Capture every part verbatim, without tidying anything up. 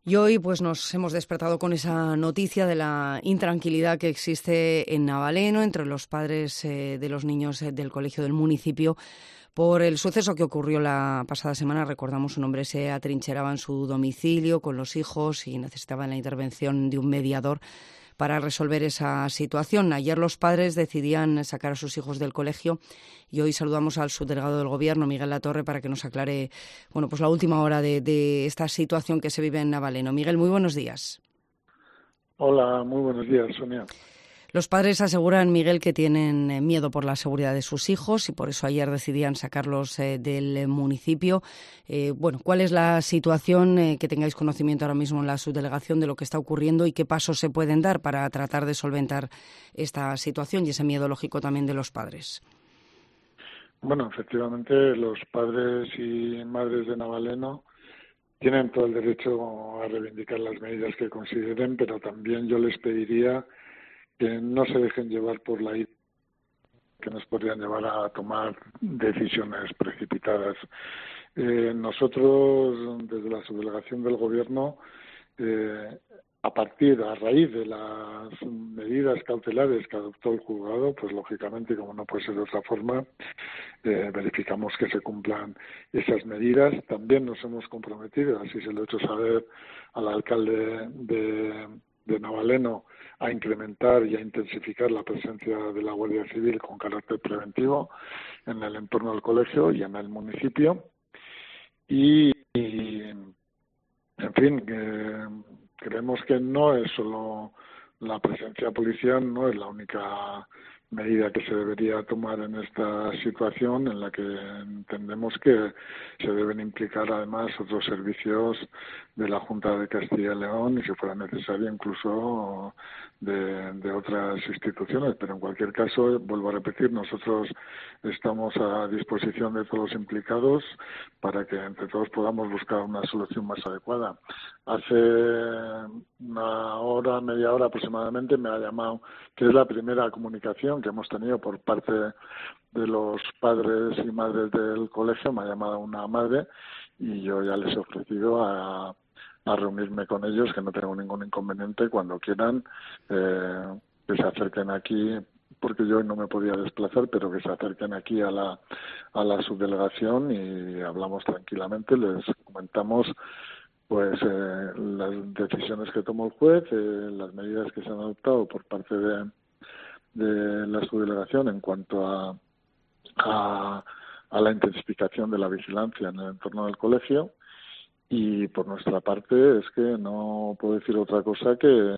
Y hoy pues nos hemos despertado con esa noticia de la intranquilidad que existe en Navaleno entre los padres eh, de los niños eh, del colegio del municipio por el suceso que ocurrió la pasada semana. Recordamos, un hombre se atrincheraba en su domicilio con los hijos y necesitaba la intervención de un mediador para resolver esa situación. Ayer los padres decidían sacar a sus hijos del colegio y hoy saludamos al subdelegado del Gobierno, Miguel Latorre, para que nos aclare bueno, pues la última hora de, de esta situación que se vive en Navaleno. Miguel, muy buenos días. Hola, muy buenos días, Sonia. Los padres aseguran, Miguel, que tienen miedo por la seguridad de sus hijos y por eso ayer decidían sacarlos eh, del municipio. Eh, bueno, ¿cuál es la situación eh, que tengáis conocimiento ahora mismo en la subdelegación de lo que está ocurriendo y qué pasos se pueden dar para tratar de solventar esta situación y ese miedo lógico también de los padres? Bueno, efectivamente, los padres y madres de Navaleno tienen todo el derecho a reivindicar las medidas que consideren, pero también yo les pediría que no se dejen llevar por la ira, que nos podrían llevar a tomar decisiones precipitadas. Eh, nosotros, desde la subdelegación del Gobierno, eh, a partir, a raíz de las medidas cautelares que adoptó el juzgado, pues lógicamente, como no puede ser de otra forma, eh, verificamos que se cumplan esas medidas. También nos hemos comprometido, así se lo he hecho saber al alcalde de, de Navaleno, a incrementar y a intensificar la presencia de la Guardia Civil con carácter preventivo en el entorno del colegio y en el municipio. Y, y en fin, eh, creemos que no es solo la presencia policial, no es la única medida que se debería tomar en esta situación, en la que entendemos que se deben implicar además otros servicios de la Junta de Castilla y León y, si fuera necesario, incluso de, de otras instituciones. Pero en cualquier caso, vuelvo a repetir, nosotros estamos a disposición de todos los implicados para que entre todos podamos buscar una solución más adecuada. Hace una hora, media hora aproximadamente, me ha llamado, que es la primera comunicación que hemos tenido por parte de los padres y madres del colegio. Me ha llamado una madre y yo ya les he ofrecido a, a reunirme con ellos, que no tengo ningún inconveniente, cuando quieran, eh, que se acerquen aquí, porque yo no me podía desplazar, pero que se acerquen aquí a la, a la subdelegación y hablamos tranquilamente, les comentamos pues eh, las decisiones que tomó el juez, eh, las medidas que se han adoptado por parte de, de la subdelegación en cuanto a, a, a la intensificación de la vigilancia en el entorno del colegio. Y por nuestra parte es que no puedo decir otra cosa que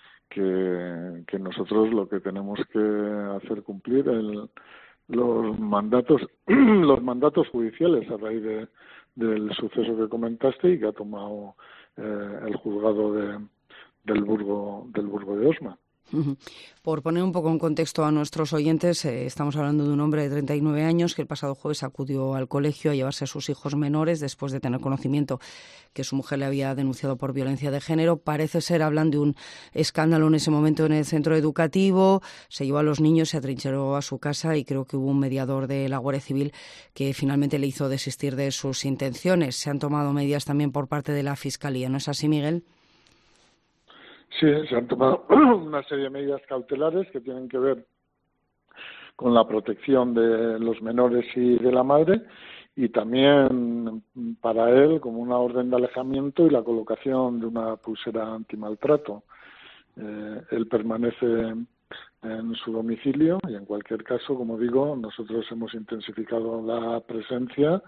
que, que nosotros lo que tenemos que hacer cumplir el, los mandatos los mandatos judiciales a raíz de, del suceso que comentaste y que ha tomado eh, el juzgado de, del Burgo del Burgo de Osma. Por poner un poco en contexto a nuestros oyentes, eh, estamos hablando de un hombre de treinta y nueve años que el pasado jueves acudió al colegio a llevarse a sus hijos menores después de tener conocimiento que su mujer le había denunciado por violencia de género. Parece ser, hablan de un escándalo en ese momento en el centro educativo. Se llevó a los niños, se atrincheró a su casa y creo que hubo un mediador de la Guardia Civil que finalmente le hizo desistir de sus intenciones. Se han tomado medidas también por parte de la Fiscalía, ¿no es así, Miguel? Sí, se han tomado una serie de medidas cautelares que tienen que ver con la protección de los menores y de la madre, y también para él como una orden de alejamiento y la colocación de una pulsera antimaltrato. Eh, él permanece en su domicilio y, en cualquier caso, como digo, nosotros hemos intensificado la presencia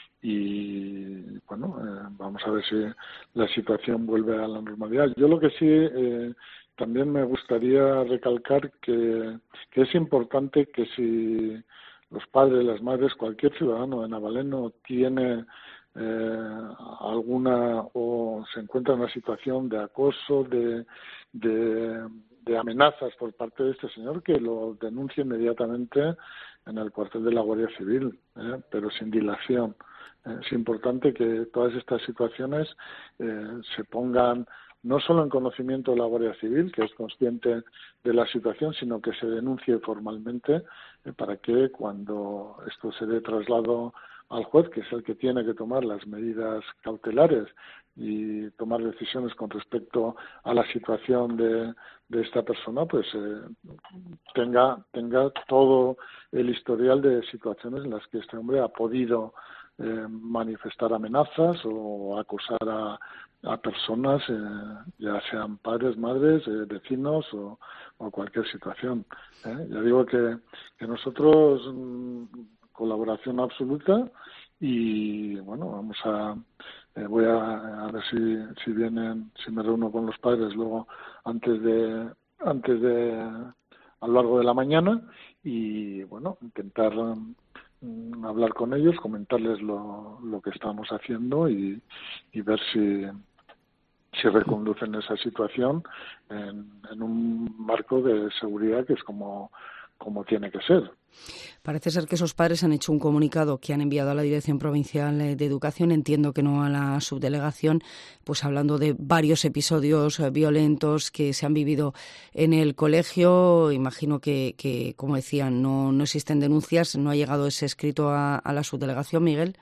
y bueno, eh, vamos a ver si la situación vuelve a la normalidad. Yo lo que sí eh, también me gustaría recalcar que, que es importante que si los padres, las madres, cualquier ciudadano de Navaleno tiene eh, alguna o se encuentra en una situación de acoso, de, de, de amenazas por parte de este señor, que lo denuncie inmediatamente en el cuartel de la Guardia Civil, eh, pero sin dilación. Es importante que todas estas situaciones eh, se pongan no solo en conocimiento de la Guardia Civil, que es consciente de la situación, sino que se denuncie formalmente eh, para que cuando esto se dé traslado al juez, que es el que tiene que tomar las medidas cautelares y tomar decisiones con respecto a la situación de, de esta persona, pues eh, tenga tenga todo el historial de situaciones en las que este hombre ha podido eh, manifestar amenazas o acusar a, a personas, eh, ya sean padres, madres, eh, vecinos o, o cualquier situación. ¿eh? Ya digo que, que nosotros mmm, colaboración absoluta y bueno, vamos a eh, voy a, a ver si si vienen, si me reúno con los padres luego antes de antes de a lo largo de la mañana y bueno, intentar um, hablar con ellos, comentarles lo, lo que estamos haciendo y, y ver si si reconducen esa situación en, en un marco de seguridad que es como como tiene que ser. Parece ser que esos padres han hecho un comunicado que han enviado a la Dirección Provincial de Educación, entiendo que no a la subdelegación, pues hablando de varios episodios violentos que se han vivido en el colegio. Imagino que, que como decían, no, no existen denuncias, no ha llegado ese escrito a, a la subdelegación, Miguel.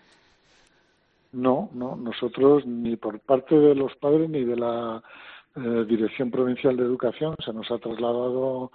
No, no, nosotros ni por parte de los padres ni de la eh, Dirección Provincial de Educación se nos ha trasladado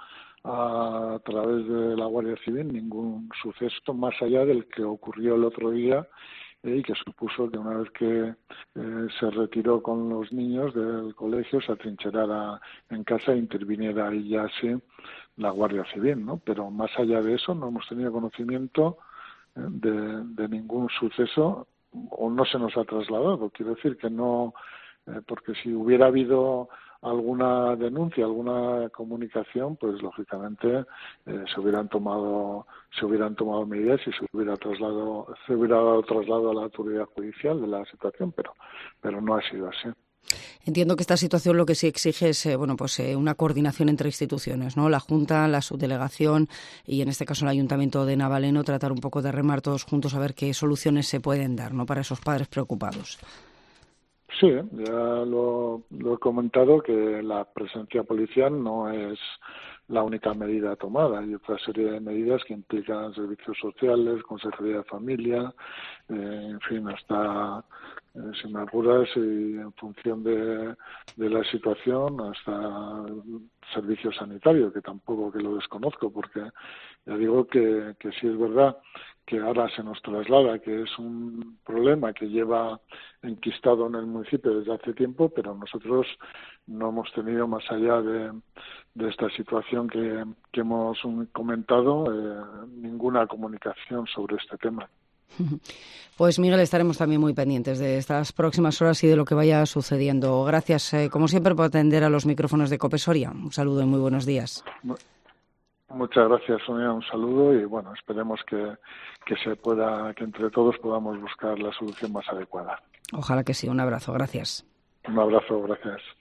a través de la Guardia Civil ningún suceso más allá del que ocurrió el otro día eh, y que supuso que una vez que eh, se retiró con los niños del colegio se atrincherara en casa e interviniera ahí ya sí la Guardia Civil, ¿no? Pero más allá de eso no hemos tenido conocimiento eh, de, de ningún suceso o no se nos ha trasladado. Quiero decir que no, eh, porque si hubiera habido alguna denuncia, alguna comunicación, pues lógicamente eh, se hubieran tomado se hubieran tomado medidas y se hubiera trasladado se hubiera dado traslado a la autoridad judicial de la situación, pero pero no ha sido así. Entiendo que esta situación lo que sí exige es eh, bueno, pues eh, una coordinación entre instituciones, ¿no? La Junta, la subdelegación y en este caso el Ayuntamiento de Navaleno, tratar un poco de remar todos juntos a ver qué soluciones se pueden dar, ¿no? Para esos padres preocupados. Sí, ya lo, lo he comentado que la presencia policial no es la única medida tomada. Hay otra serie de medidas que implican servicios sociales, consejería de familia, eh, en fin, hasta, eh, si me apuras, y en función de, de la situación, hasta servicio sanitario, que tampoco que lo desconozco, porque ya digo que, que sí es verdad que ahora se nos traslada que es un problema que lleva enquistado en el municipio desde hace tiempo, pero nosotros no hemos tenido, más allá de, de esta situación que, que hemos comentado, eh, ninguna comunicación sobre este tema. Pues Miguel, estaremos también muy pendientes de estas próximas horas y de lo que vaya sucediendo. Gracias, eh, como siempre, por atender a los micrófonos de COPE Soria. Un saludo y muy buenos días. Muchas gracias, Sonia, un saludo y bueno, esperemos que, que se pueda, que entre todos podamos buscar la solución más adecuada. Ojalá que sí, un abrazo, gracias. Un abrazo, gracias.